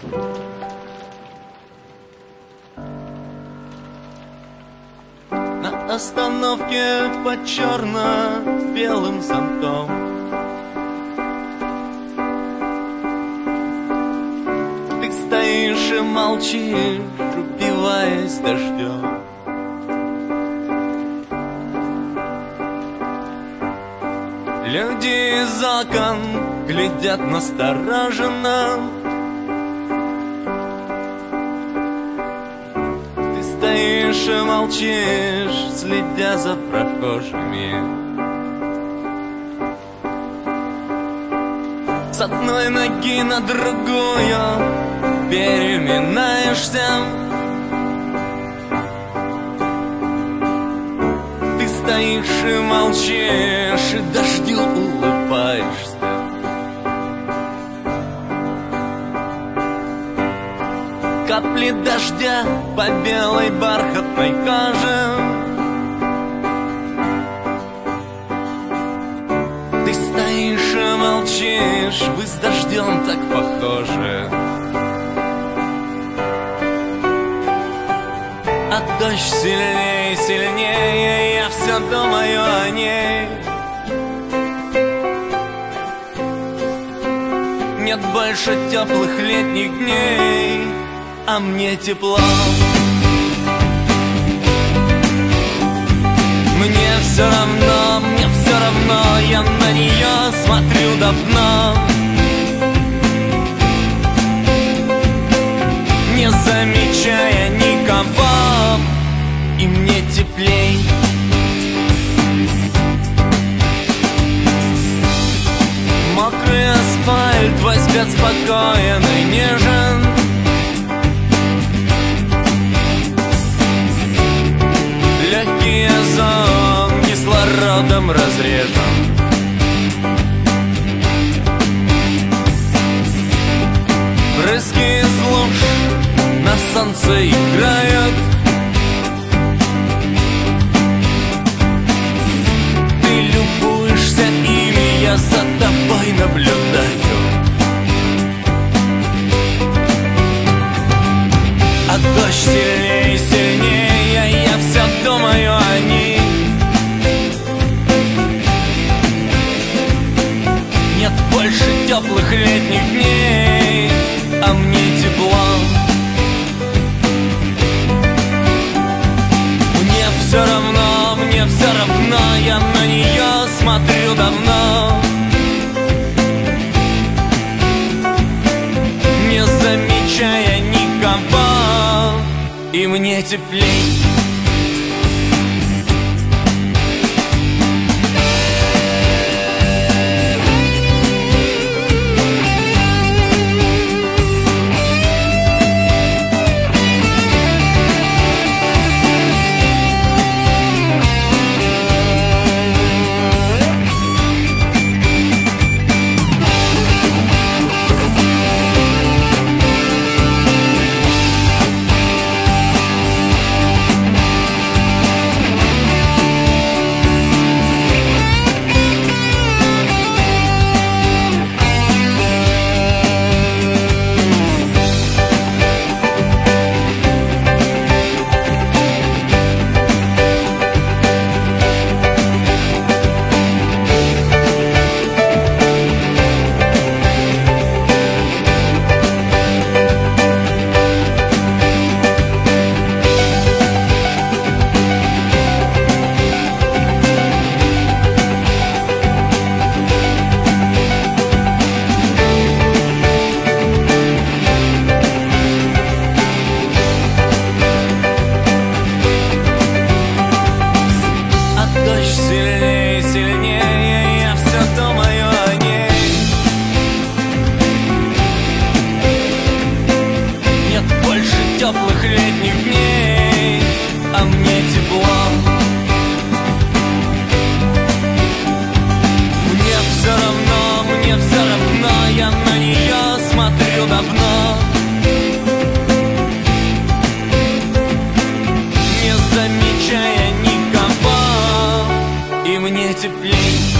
На остановке под черно-белым зонтом ты стоишь и молчишь, упиваясь дождем. Люди из окон глядят настороженно. Ты стоишь и молчишь, следя за прохожими. С одной ноги на другую переминаешься. Ты стоишь и молчишь, и дождю улыбаешься. Капли дождя по белой бархатной коже. Ты стоишь и молчишь, вы с дождем так похожи. А дождь сильнее, сильнее, я все думаю о ней. Нет больше теплых летних дней, а мне тепло. Мне все равно, я на нее смотрю давно, не замечая никого, и мне теплей. Мокрый асфальт, твой взгляд спокоен и нежен. Легкий озон кислородом разрежен. Брызги из луж на солнце играют. Ты любуешься ими, я за тобой наблюдаю. А дождь сильнее, сильнее, я все думаю о ней. Нет больше теплых летних дней, а мне тепло. Мне все равно, я на нее смотрю давно, не замечая никого, и мне теплей. Теплых летних дней, а мне тепло. Мне все равно, я на нее смотрю давно, не замечая никого, и мне теплей.